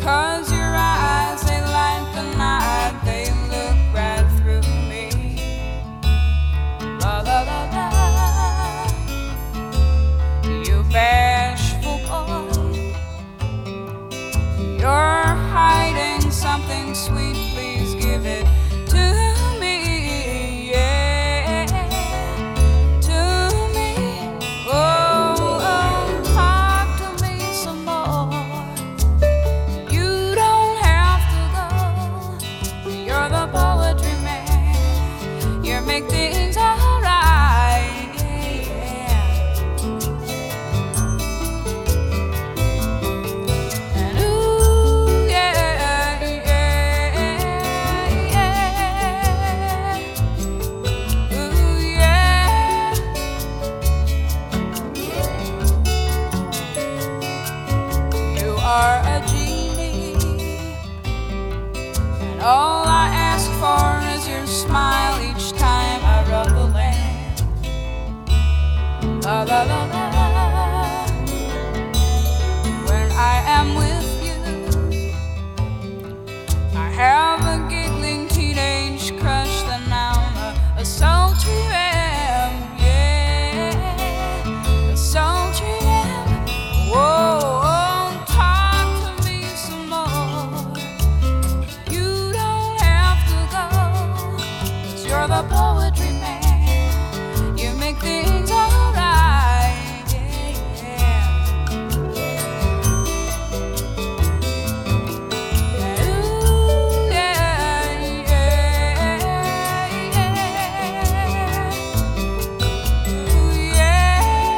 'Cause your eyes, they light the night, they look right through me. La la la la. You bashful boy, you're hiding something sweet, please give it to me, yeah, to me. Oh, oh, talk to me some more. You don't have to go. You're the poetry man. You make things alright, yeah. And ooh, yeah, yeah, yeah. Ooh, yeah. You are a genie, and all I ask for is your smile each time I rub the land. La la la la. When I am with you, I have a giggling teenage crush, then I'm a sultry lamb, yeah, a sultry lamb. Whoa, talk to me some more. You don't have to go, 'cause you're the poetry man. You make things alright, yeah. Ooh, yeah, yeah, yeah. Ooh, yeah.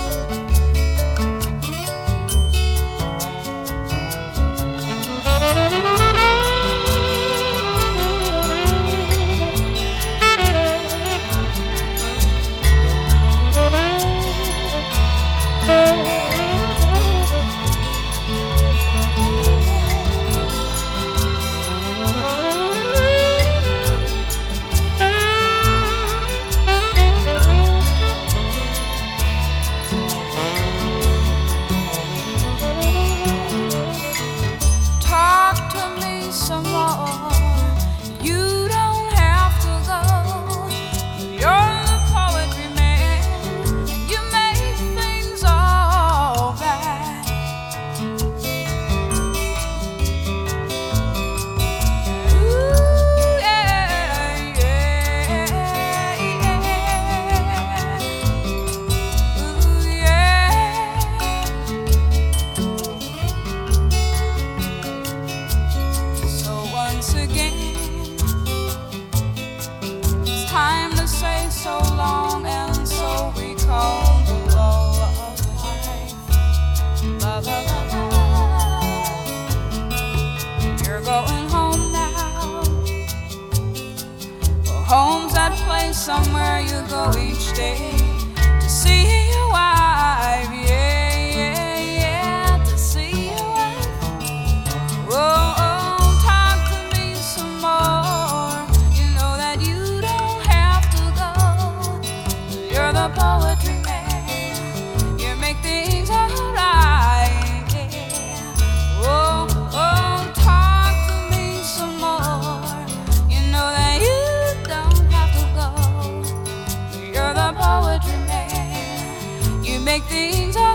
Talk to me some more. You don't have to go. You're the poetry man. You make things alright. Ooh, yeah, yeah, yeah. Ooh, yeah. So once again, it's time to say so long, and so we call the law of life. La la la la. You're going home now. Well, home's that place somewhere you go each day to see your wife, yeah, yeah, yeah, to see your wife. Whoa, oh, talk to me some more. You know that you don't have to go. You're the poetry man. You make things alright, yeah. Oh, oh, talk to me some more. You know that you don't have to go. You're the poetry man. You make things alright.